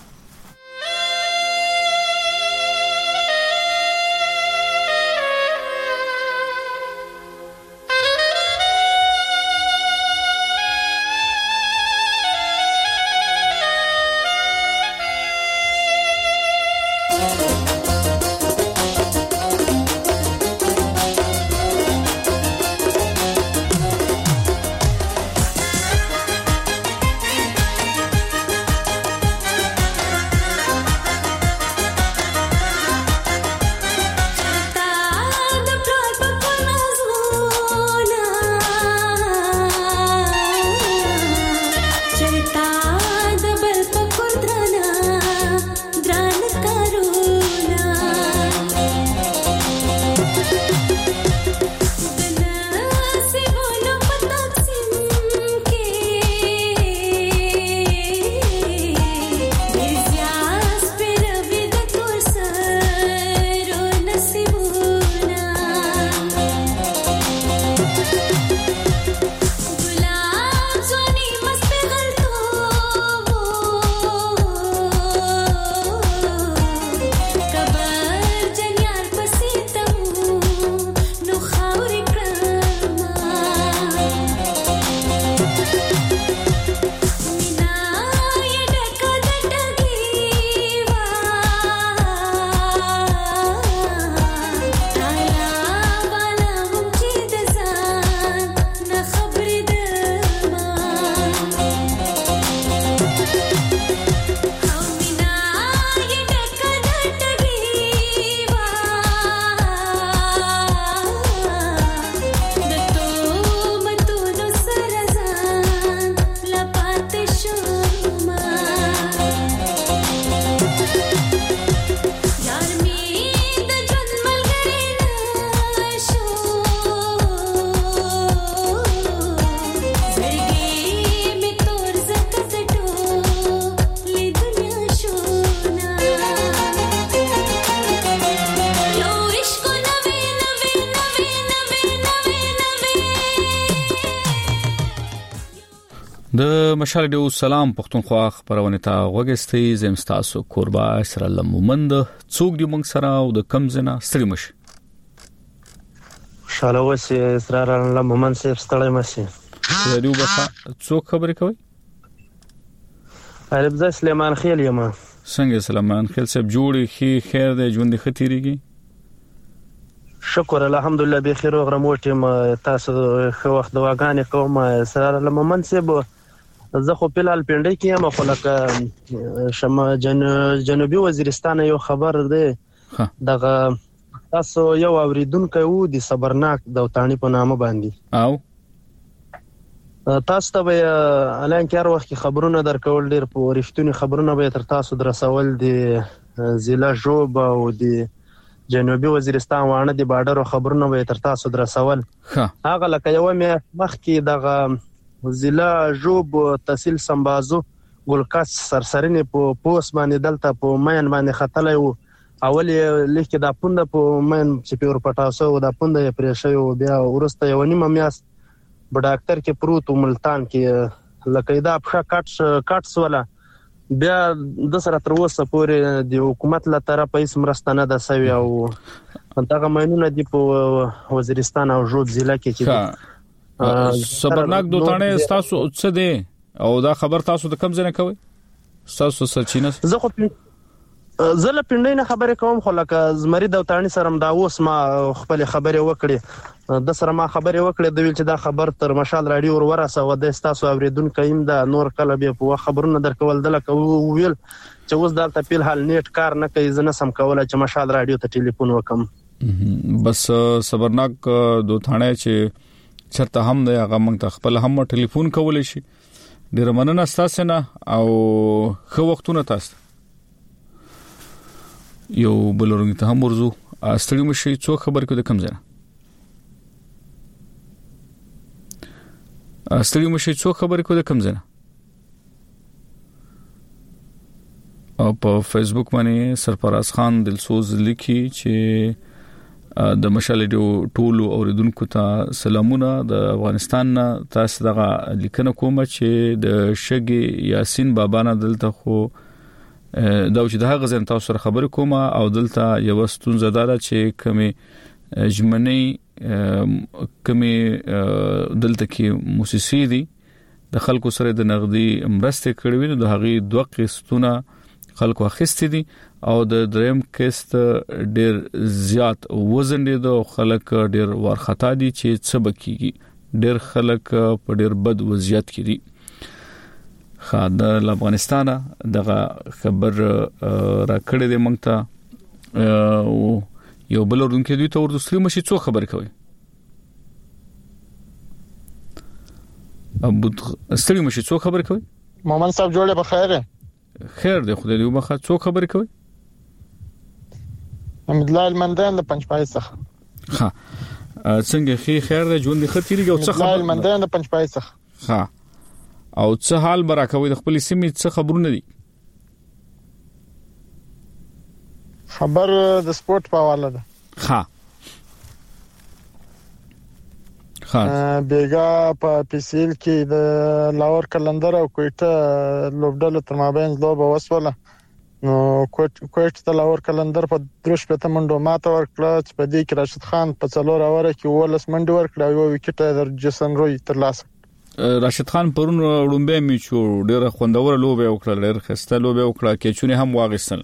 د مشال ډیو سلام پښتونخوا خبرونه تا وګستې زم تاسو قربا سره لمومند څوک دی موږ سره او د کم زنه ستړي مش شاله وسه اسرار لمومند سره ستړي مشه ډیو بخا څوک خبرې کوي عرب ز سليمان خیل یم څنګه سليمان خیل صاحب جوړي خي خیر د ژوند ختيريږي شکر الحمدلله بخیر او غرموټم تاسو خو وخت دواګانې کوم اسرار لمومند سره زه خو په لال پنډي کې یم خو لکه شمال جنوبي وزیرستان یو خبر دی دغه تاسو یو اوریدونکو وو د صبرناک د وطني په نامه باندې او تاسو ته الان کې هر وخت خبرونه درکول ډیر په رښتونی خبرونه به تر تاسو درسول دي ضلع جوب او د جنوبي وزیرستان وانه د بارډر خبرونه به تر تاسو درسول هغه لکه یو مخ کې دغه ضلع جوب تحصیل سمبازو ګلکاس سرسرینه په پوس باندې دلته په مین باندې خطلې وو اول لیکه د پوند په مین چې پیور پټاسو د پوند یې پرېښیو بیا ورسته یو نیمه میاس په ډاکټر کې پروت ملتان کې لکه دا په کټ کټس ولا بیا د سره تر اوسه پورې د حکومت له طرفه هیڅ مرسته نه ده سوي او دغه ماینونه دی په وزیرستان او جوړ ضلع کې چې صبرناک دوتانه تاسو څه دی او دا خبر تاسو د کم ځای نه کوي تاسو سرچینه زه خو زه له پندای نه خبرې کوم خو لکه زمری دوتانی سره دا اوس ما خپل خبرې وکړې د سره ما خبرې وکړې د ویل چې دا خبر تر مشال رادیو ور ورسه و د تاسو اوریدونکو ایم دا نور کله به په خبرونه درکول د لکه ویل چې اوس دلته په حال نیټ کار نه کوي زنه سم کوله چې مشال رادیو ته ټلیفون وکم بس صبرناک دوتانه چې چرته هم د هغه موږ ته خپل هم ټلیفون کولای شي ډیر مننه تاسو نه او خو وختونه تاسو یو بلورنګ ته هم ورزو استړي مشي څو خبر کو د کم ځای استړي مشي څو خبر کو د کم ځای او په فیسبوک باندې سرفراز خان دلسوز لیکي چې د مشال ډیو ټولو اوریدونکو ته سلامونه د افغانستان تاسو دغه لیکنه کوم چې د شګي یاسین بابا نه دلته خو دا چې د هغه ځن تاسو سره خبرې کوم او دلته یو ستونزه ده چې کمی ژمنې کمی دلته کې موسسې دي د خلکو سره د نقدي مرسته کړې وي د هغه دوه قسطونه خلکو اخیستې دي او د دریم قسط ډیر زیات وزن دي د خلک ډیر ورختا دي چې څه بکیږي ډیر خلک په ډیر بد وضعیت کې دي خاده افغانستان دغه خبر را کړی دی مونږ ته یو بل ورونکو دوی ته ورسري مشي څو خبر کوي ابو استری مشي څو خبر کوي مومن صاحب جوړه په خیره خیر دی خدای دې وبخښه څو خبر کوي امدلال المندان د پنځپای څخه ها څنګه خیر خیر دی ژوند خطرېږي او څه خبر امدلال المندان د پنځپای څخه ها او څه حال برا کوي د خپل سیمې څه خبرونه دي خبر د سپورت په حواله ده ها ها بیګا په پیسیل کې د لاور کلندر او کوټه لوبډل تر مابین لوب وسوله نو کوټ ته لاور کلندر په دروش په منډو ماته ورکړه چې په دې کې راشد خان په څلور اوره کې ولس منډي ورکړه او وکټ در جسن روي تر لاس راشد خان پرون وړومبه میچو ډیره خوندور لوبه وکړه ډیر خسته لوبه وکړه کې چونه هم واغستل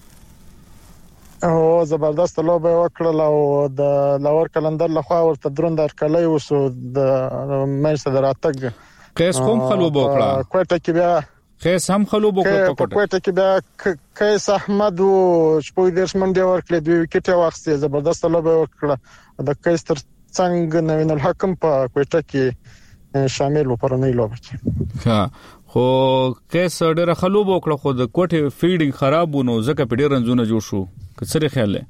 او زبردست لوبه وکړه او د لاور کلندر لخوا ورته دروند ارکلای وسو د مېسه دراتګ قیس کوم خلوب وکړه کوټه کې بیا قیس هم خلوب وکړه په کوټه کې بیا قیس احمد او شپږ دیش منډي ورکړه دوی وکټه واخسته زبردست لوبه وکړه د قیس تر څنګه نوین الحکم په کوټه کې شامل وپرنۍ لوبه ها خو قیس ډېر خلوب وکړه خو د کوټه فیډینګ خرابونه زکه په ډېر رنځونه جوړ شو کڅره خیال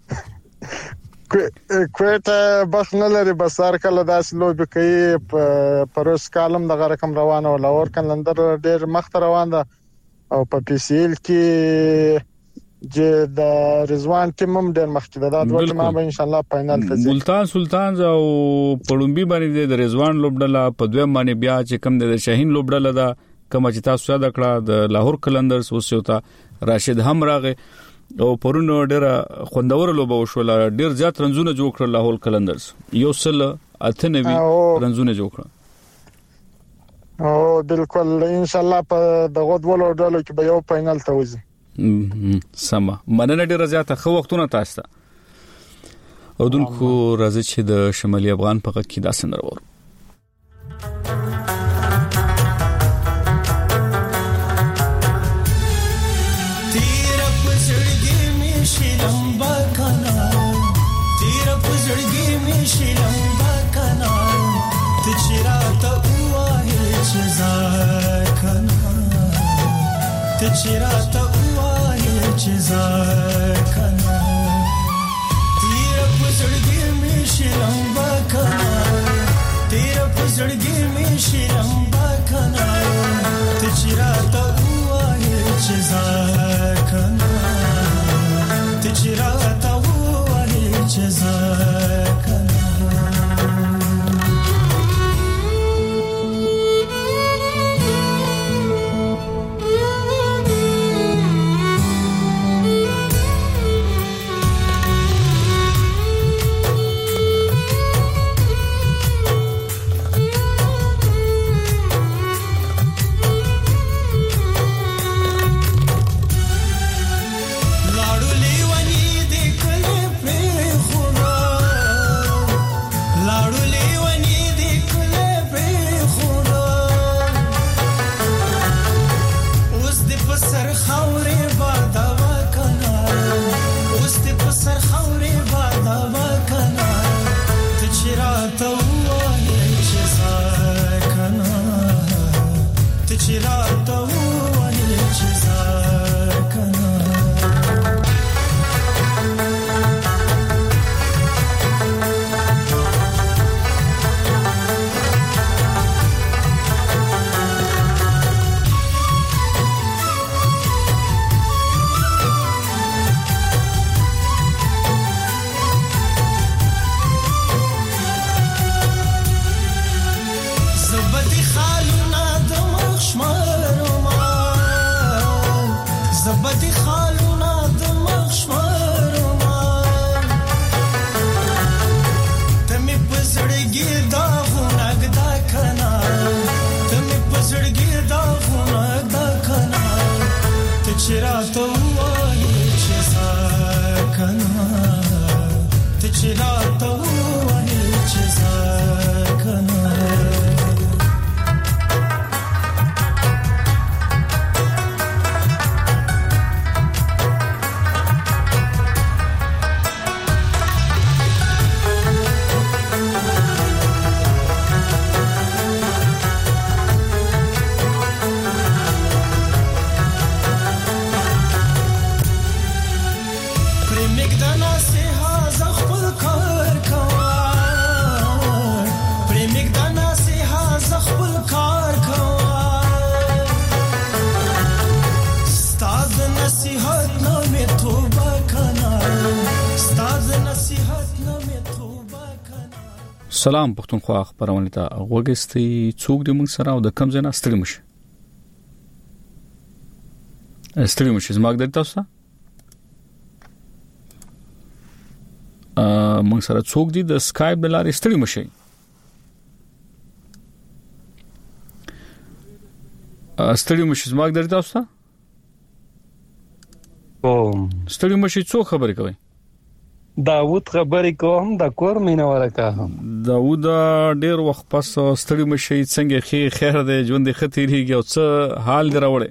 کوټه بس نه لري بس هر کله داس لوبه کوي په پروس کالم دغه رقم روانه ولا اور کلندر ډېر مخ روان ده او په پی سی ال کې چې د رضوان ټیم هم ډېر مخکې ده دا دوه ټیم به ان شاء الله فائنل ته ځي ملتان سلطان او پړومبي باندې د رضوان لوبډله په دوه باندې بیا چې کم د شاهین لوبډله ده کوم چې تاسو یاد کړه د لاهور کلندرز وسوتا راشد هم راغې او پرونو ډېر خوندور لوبه وشول ډېر زیات رنزونه جوړ کړل لاهور کلندرز یو سل اته نوي رنزونه جوړ کړل او بالکل ان شاء الله په دغه ډول ډول کې به یو فائنل ته وځي سما مننه ډیره زیاته خو وختونه تاسو ته او دونکو راځي چې د شمالي افغان په کې دا سندره ورو تیر پسړګي می شلمبا کنا تیر پسړګي می شلمبا کنا ته چیرته وایې چې ځکنا ته چیرته Chizakana Tira puzhgi mein shiramba kana Tira puzhgi mein shiramba kana Tichirata hua hai chizakana Tichirata hua hai chizakana سلام پښتونخوا خبرونه ته وګستي څوک دې موږ سره او د کم ځای ستړي مشه ستړي مشه زما د تاسو ا موږ سره څوک دې د سکایپ د لارې ستړي مشه ستړي مشه زما د تاسو کوم ستړي مشه څو خبرې کوي داوود خبرې کوم د کور مینه ورکه هم داوود ډېر وخت پس ستړي مشه څنګه خیر دی ژوند خطرېږي او څه حال دی راوړي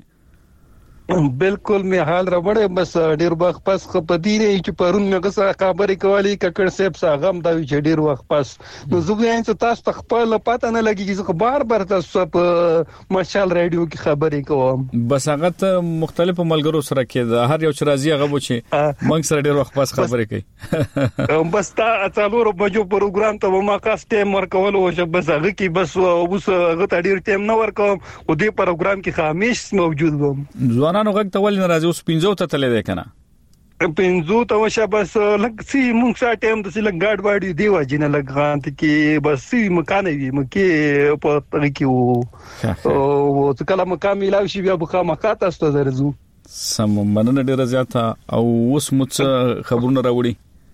بالکل می حال راوړې بس ډیر وخت پس خپدي نه چې پرون مې غسه خبرې کولې ککړ سیب ساغم دا چې ډیر وخت پس نو زه وایم چې تاسو خپل پته نه لګي چې بار بار تاسو په مشال رادیو کې خبرې کوم بس هغه ته مختلفو ملګرو سره کې هر یو چې راځي هغه و چې موږ سره ډیر وخت پس خبرې کوي بس تا څلور بجو پروګرام ته ما خاص ټیم ورکول او چې بس هغه کې بس اوس هغه ته ډیر ټیم نه ورکوم او دې پروګرام کې خاموش موجود وم نو غږ ته ولې ناراضي اوس پینځو ته تللی دی کنه پینځو ته وشه بس لږ سی مونږ سره ټایم د لږ ګاډ باډي دی واجینه لږ غانت کې بس سی مکان وي مکه په تر کې وو او څه کله مکان ملاوي شي بیا بخا مکات است درځو سم مننه ډیره زیاته او اوس مڅ خبرونه راوړي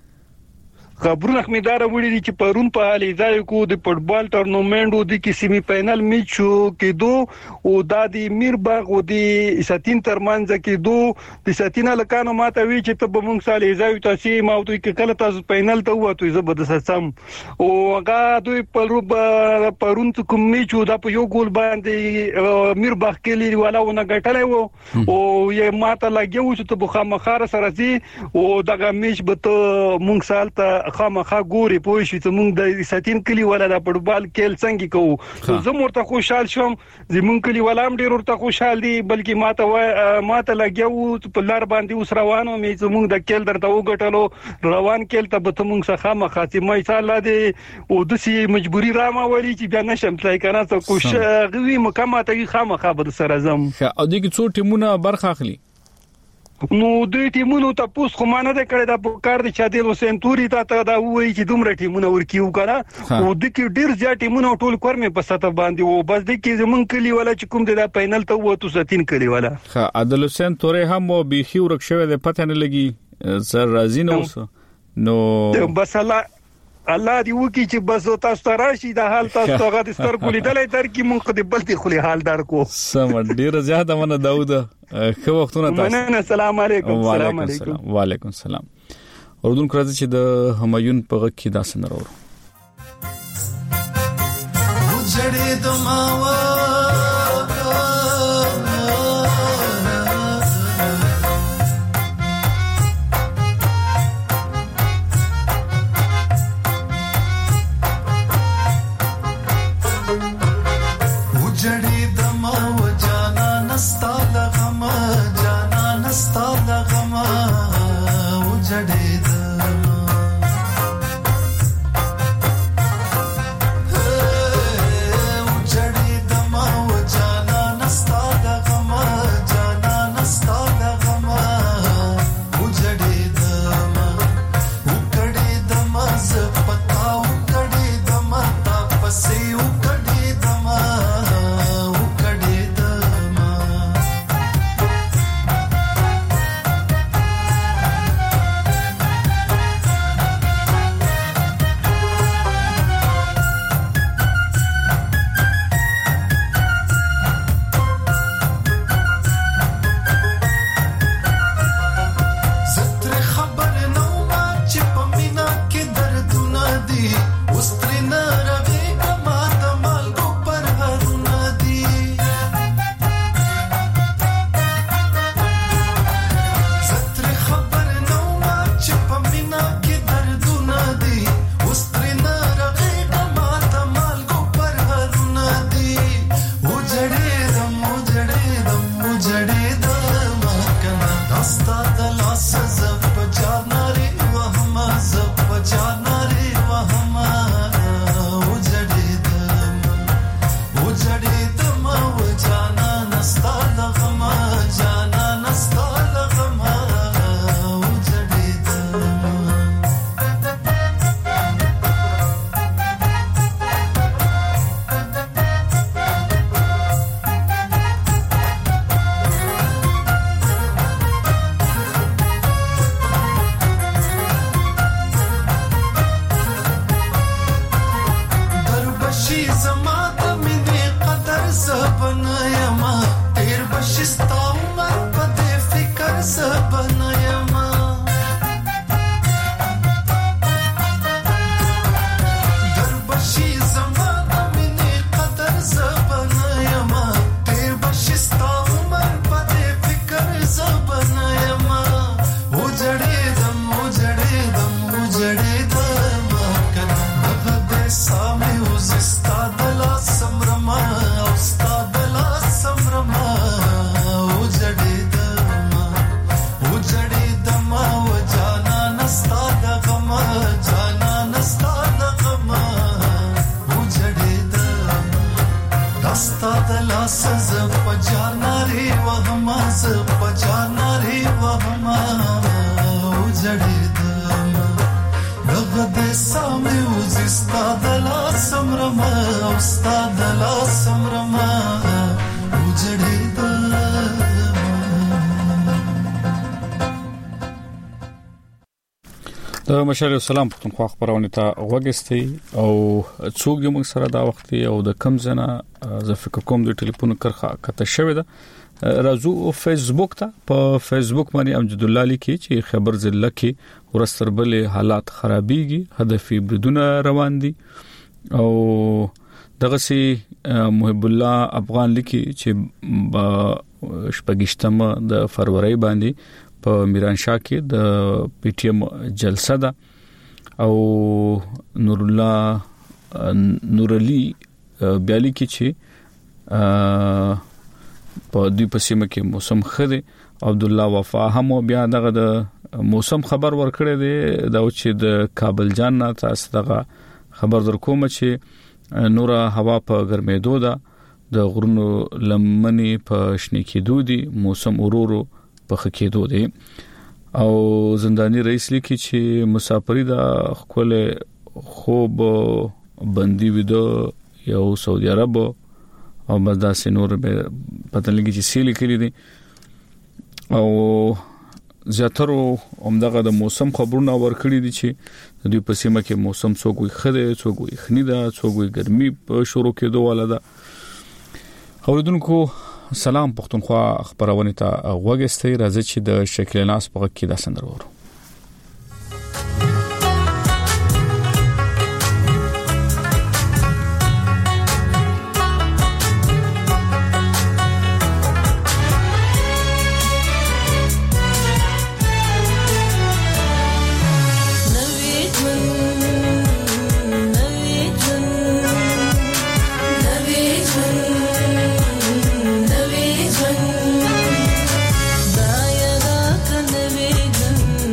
خبرونه خمیدار وړي دي چې پرون په حالي ځای کو د فوټبال ټورنمنټ او د کیسيمي فائنل میچ کې دو او د میرباغ او د ساتین ترمنځ کې دو د ساتین لکانو ماته وی چې ته به مونږ سالي ځای تاسو ما او کې کله تاسو فائنل ته وته زبردست سم او هغه دوی په روب پرون کوم میچ دا په یو ګول باندې میرباغ کې لري ولا ونه غټلای وو او یې ماته لګیو چې ته بخا مخار سره سي او دغه میچ به ته مونږ سالته خامخا ګوري پوه شي ته مونږ د ساتین کلی ولا د فوټبال کېل څنګه کوو زه مرته خوشحال شوم زمون کلی ولا هم ډیر ورته خوشحال دي بلکې ماته ماته لګیو په لار باندې اوس روانو مې زمونږ د کېل درته وګټلو روان کېل ته به ته مونږ څخه خامخا چې مې سال دي او د سي مجبوری رامه ولي چې بیا نشم تلای کنه څه کوش غوي مکماته خامخا به سره زم او دغه څو ټیمونه برخه اخلي نو دوی ټیمونو ته پوس خو مانه ده کړی دا په کار دي چې د سنتوري ته دا وایي چې دومره ټیمونه ورکیو کنه او د کې ډیر زیات ټیمونه ټول کور مې په ساته باندې او بس د کې زمون کلی ولا چې کوم د فائنل ته وته ساتین کلی ولا ها عادل حسین تورې هم بيخي ورک شوی د پته نه لګي زر راځي نو نو بس الله الله دې وکي چې بس تاسو ته راشي د حال تاسو ته غد ستر کولې دلې در کې مونږ د بلتي خولي حال در کو سم ډیر زیاته منه داوود خو وختونه تاسو مننه السلام علیکم السلام علیکم وعلیکم السلام اردن کراځي چې د همایون په غږ کې داس نه راوړو وجړې دماوا دلا سز پجار ناری وهما ز پجار ناری وهما وجړې دما دغه د سامي وزستا دلا سمرما استاد دلا سمرما وجړې د مشال سلام پښتونخوا خبرونه ته وګستي او څوک موږ سره دا وخت او د کم زنه ز فکر کوم د ټلیفون کرخه کته شوې ده راځو فیسبوک ته په فیسبوک باندې امجد الله لیکي چې خبر ضلع کې ورستربل حالات خرابيږي هدفي بریدونه روان دي او دغه سي محب الله افغان لیکي چې شپږشتمه د فروری باندې په میرانشاه کې د پی ټی ایم جلسه ده او نور الله نور علي بیالي کې چې په دې پسیمه کې موسم خده عبد الله وفا هم بیا دغه د موسم خبر ورکړی دی دا چې د کابل جان نه تاسو دغه خبر درکوم چې نور هوا په ګرمېدو ده د غرونو لمنې په شنه کېدو دي موسم اورورو په خکېدو دي او زنداني رئیس لیکي چې مسافری د خپل خوب بندي ویدو یو سعودي عرب او مزدا سينور به پته لګي چې سیل کړی دي او زیاتره همدغه د موسم خبرونه ورکړي دي چې د دوی په سیمه کې موسم څوک وي خده څوک وي خنیدا څوک وي ګرمي په شروع کېدو ولدا اوریدونکو سلام پښتونخوا خبرونه ته وګستئ راځي چې د شکل ناس په کې دا سندرورو Daya da kanve jan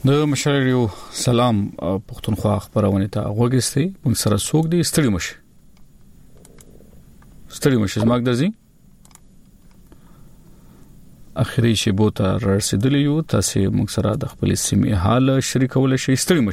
د مشالریو سلام پښتونخوا خبرونه ته وګورئ موږ سره څوک دی ستړي مشه ستړي مشه زماګ درځي اخري شی بوته رسیدلی یو تاسو موږ سره د خپل سیمې حال شریکول شي ستړي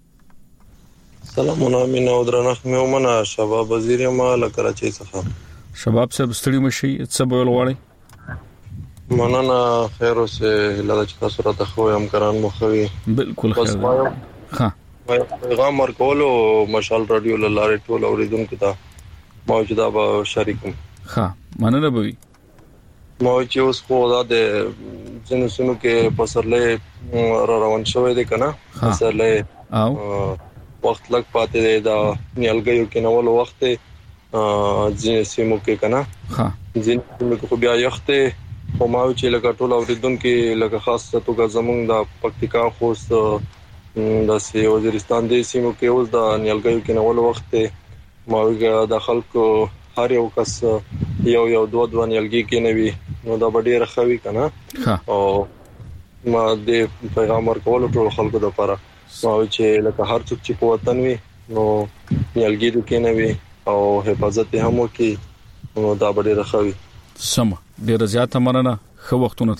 مشه سلامونه مینا او درنښت مې ومنه شباب وزیر ما له کراچۍ څخه شباب صاحب ستړي مشه څه بول غواړي مننه خیر اوسه لږ تاسو راته خو هم کران مخوي بالکل خیر ها پیغام ورکولو مشال رادیو لاره ټول اوریدونکو ته موجوده به شریکم ها مننه به موجي اوس خو د جنو سنو کې پسرلې را روان شوې ده کنه پسرلې او وخت لګ پاتې ده دا نیلګیو کې نو ول وخت ځینې سیمو کې کنه ها ځینې سیمو کې بیا یخته په ماو چې لکه ټول اوریدونکو لکه خاص توګه زمونږ د پکتیکا خوست د سی وزیرستان د سیمو کې اوس د نیلګیو کې نو ول وخت ماوګه د خلکو هر یو کس یو یو دوه دوه نیلګي کې نوي نو دا ډېر خوي کنه او ما د پیغام ورکول ټول خلکو د لپاره نو چې لکه هر څوک چې په وطن وي نو نیلګي د کې نوي او حفاظت هم وکي نو دا ډېر خوي سم ډېر زیاته مننه خو وختونه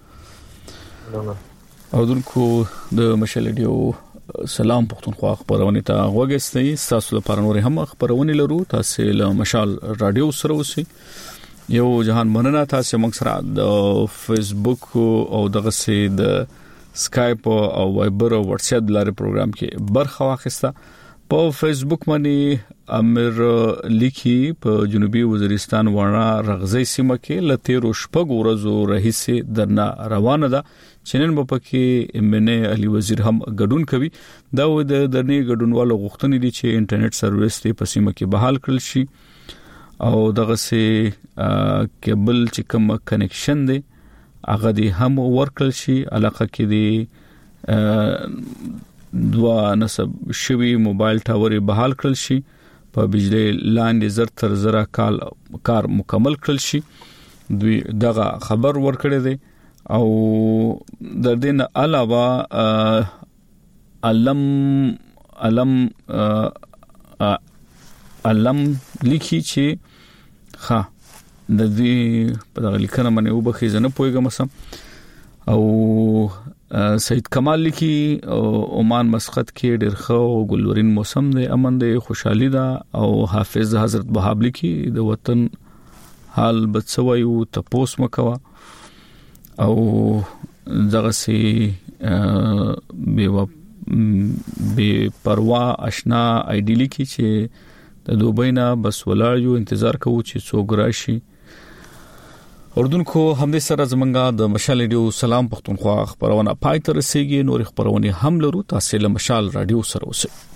تاسو او دونکو د مشالډیو سلام پښتونخوا خبرونه ته وګورئ تاسو لپاره نور هم خبرونه لرو تاسو له مشال رادیو سره اوسئ یو جهان مننه تاسو موږ سره د فیسبوک او دغه سي د سکایپ او وایبر او واتس اپ لاري پروګرام کې برخه واخیسته په فیسبوک باندې امیر لیکي په جنوبي وزیرستان وړا رغزي سیمه کې لته روشپګ ورځو رئیس درنا روانه ده چنن په کې امنه علي وزیر هم ګډون کوي دا و د درنی ګډونوالو غوښتنې دي چې انټرنیټ سرویس ته په سیمه کې بحال کړل شي او دغه سي کیبل چې کوم کنیکشن دی هغه دي هم ورکړل شي علاقه کې دي دوا نسب شوی موبایل ټاور بحال کړل شي په بجلی لاندې زر تر زره کال کار مکمل کړل شي دوی دغه خبر ورکړی دی او د دې نه علاوه علم علم علم لیکي چې ها د دې په دغه لیکنه باندې وبخې زنه پويګم سم او سید کمال لیکي عمان مسقط کې ډېر خو ګلورین موسم دی امن دی خوشحالي ده او حافظ حضرت وهاب لیکي د وطن حال بڅوي تپوس مکوا او دغه سي به به پروا آشنا ایډیلی کی چې د دوبینا بس ولاړ یو انتظار کوو چې څوک راشي اردن کو همدې سره زمونږه د مشال رادیو سلام پښتونخوا خبرونه پای تر رسیدي نور خبرونه هم لرو تاسو له مشال رادیو سره اوسئ